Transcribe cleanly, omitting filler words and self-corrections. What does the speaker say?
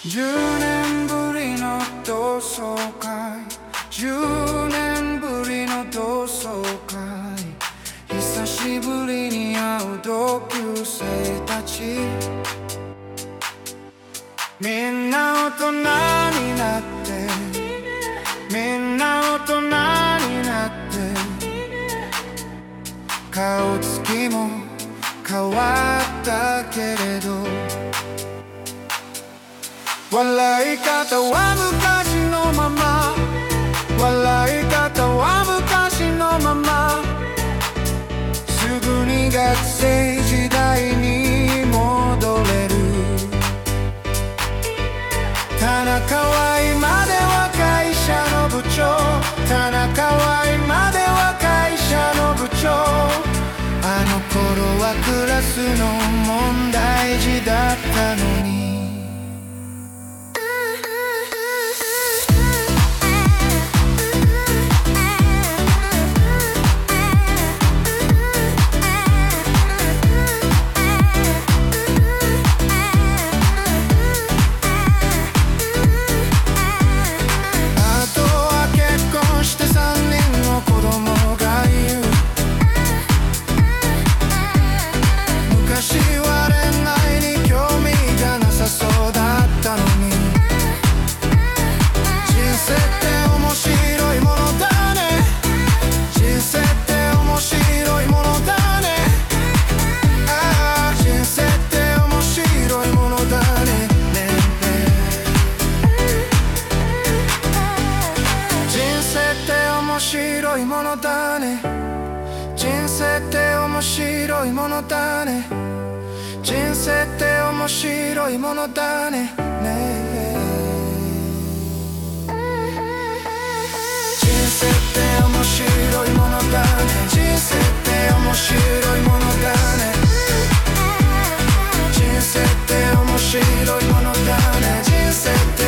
10年ぶりの同窓会、10年ぶりの同窓会、久しぶりに会う同級生たち、みんな大人になって、みんな大人になって、顔つきも変わったけれど、笑い方は昔のまま、笑い方は昔のまま、すぐに学生時代に戻れる。田中は今では会社の部長、田中は今では会社の部長、あの頃はクラスの問題児だったのに。面白いものだね。人生って面白いものだね。人生って面白いものだね。